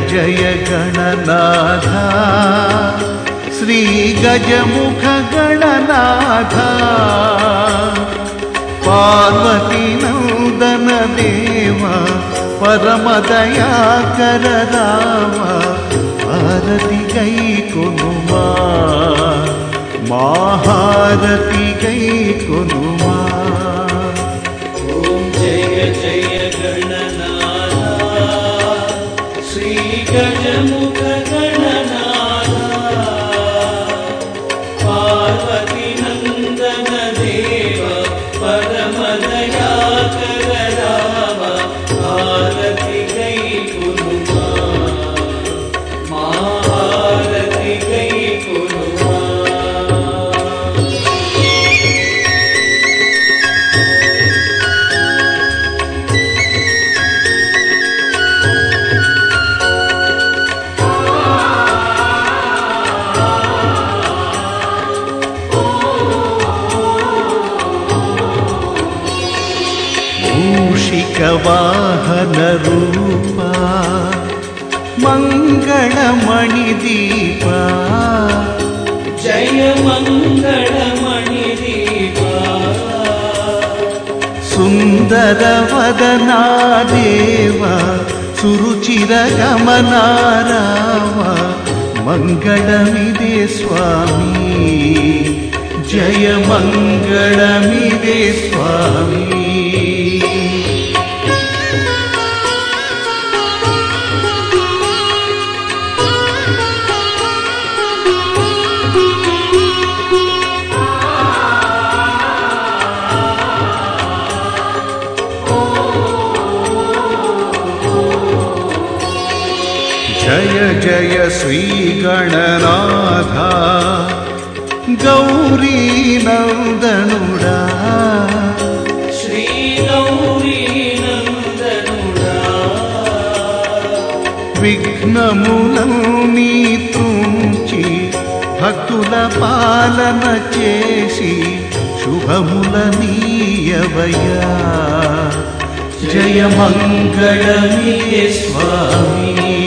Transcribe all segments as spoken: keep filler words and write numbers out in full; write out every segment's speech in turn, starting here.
जय गणनाथ श्री गजमुख गणनाथ पार्वती नंदन देवा परम दयाकर रामा आरती गई कुनुमा महारती गई कुनुमा। ओम जय जय गणनाथ श्री गजमुख गणनाथ पार्वती नंदन देव परम दयाकर रामा आरती गई कुनुमा महारती गई कुनुमा। वाहन रूपा मंगलमणि दीपा जय मंगलमणि दीपा सुंदर वदना देवा सुरुचिर गमना रामा मंगलमिदे स्वामी जय मंगलमिदे स्वामी। जय जय श्री गणनाथ गौरी नंदनुडा श्री गौरी नंदनुडा विघ्नमुलनी తుంచి భక్తుల పాలన చేసి శుభములనీయవయ్యా జయ మంగళమిదే స్వామి।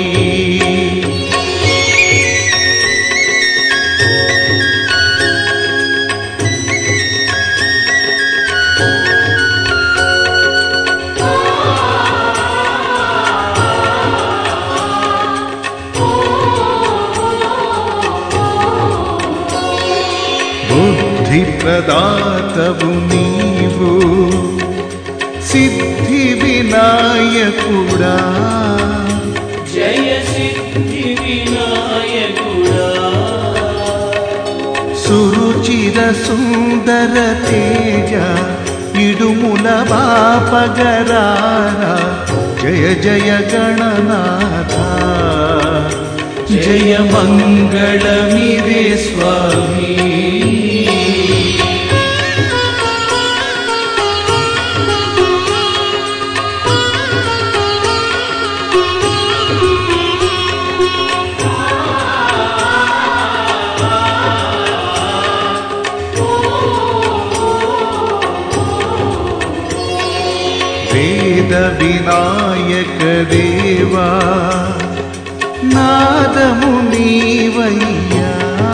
बुद्धि प्रदातवु नीवु सिद्धि विनायकुड़ा जय सिद्धि विनायकुड़ा सुरुचिर सुंदर तेज इडुमुल बापगरारा जय जय गणनाथ जय मंगलमिदे स्वामी। वेद विनायक देवा नादमु नीवయ్యా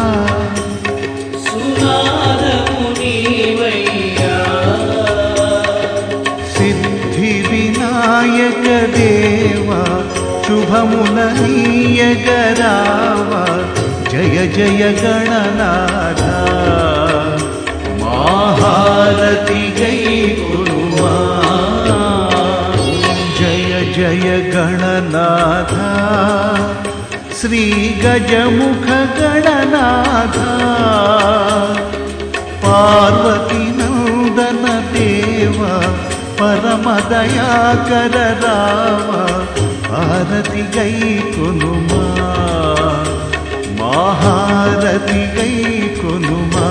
सुनादमु नीवయ్యా सिद्धि विनायक देवा शुभमुलनीयगरावा जय जय गणनाथ महारती गई कुनुमा। जय गणनाथ श्री गजमुख गणनाथ पार्वती नंदन देवा परम दयाकर रामा आरती गई कुनुमा महारती गई कुनुमा।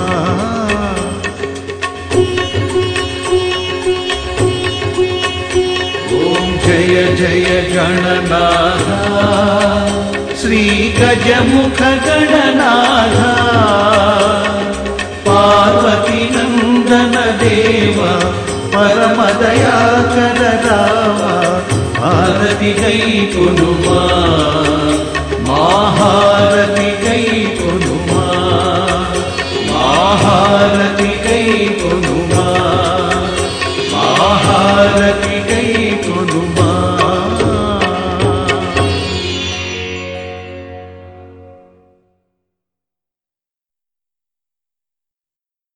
जय जय गणनाथ श्री गजमुख गणनाथ पार्वती नंदन देवा परम दयाकर रामा హారతి గై కొనుమా